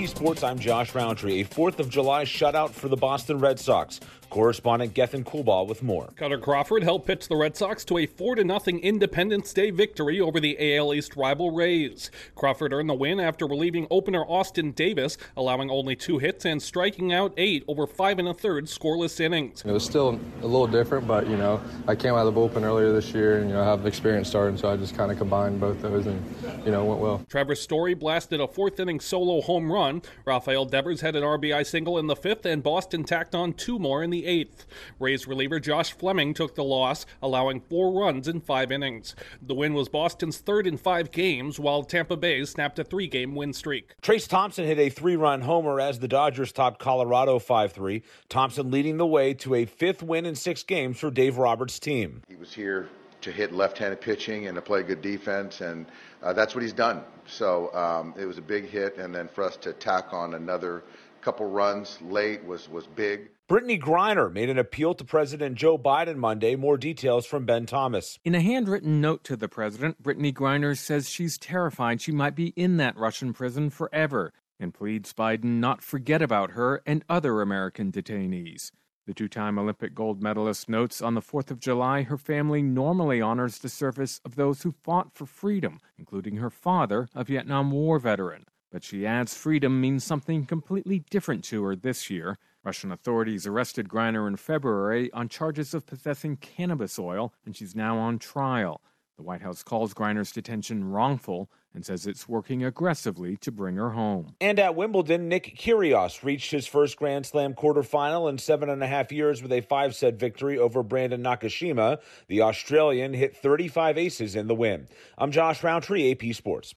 AP Sports, I'm Josh Roundtree. A 4th of July shutout for the Boston Red Sox. Correspondent Gethin Coolbaugh with more. Cutter Crawford helped pitch the Red Sox to a 4-0 Independence Day victory over the AL East rival Rays. Crawford earned the win after relieving opener Austin Davis, allowing only 2 hits and striking out 8 over 5 1/3 scoreless innings. It was still a little different, but, I came out of the bullpen earlier this year and, I have experience starting, so I just kind of combined both those and, went well. Trevor Story blasted a 4th-inning solo home run. Rafael Devers had an RBI single in the 5th, and Boston tacked on 2 more in the 8th. Rays reliever Josh Fleming took the loss, allowing 4 runs in 5 innings. The win was Boston's 3rd in 5 games, while Tampa Bay snapped a 3-game win streak. Trace Thompson hit a 3-run homer as the Dodgers topped Colorado 5-3. Thompson leading the way to a 5th win in 6 games for Dave Roberts' team. He was here to hit left-handed pitching and to play good defense, and that's what he's done. So it was a big hit, and then for us to tack on another couple runs late was big. Brittany Griner made an appeal to President Joe Biden Monday. More details from Ben Thomas. In a handwritten note to the president, Brittany Griner says she's terrified she might be in that Russian prison forever and pleads Biden not forget about her and other American detainees. The 2-time Olympic gold medalist notes on the 4th of July her family normally honors the service of those who fought for freedom, including her father, a Vietnam War veteran. But she adds freedom means something completely different to her this year. Russian authorities arrested Griner in February on charges of possessing cannabis oil, and she's now on trial. The White House calls Griner's detention wrongful and says it's working aggressively to bring her home. And at Wimbledon, Nick Kyrgios reached his first Grand Slam quarterfinal in 7.5 years with a 5-set victory over Brandon Nakashima. The Australian hit 35 aces in the win. I'm Josh Roundtree, AP Sports.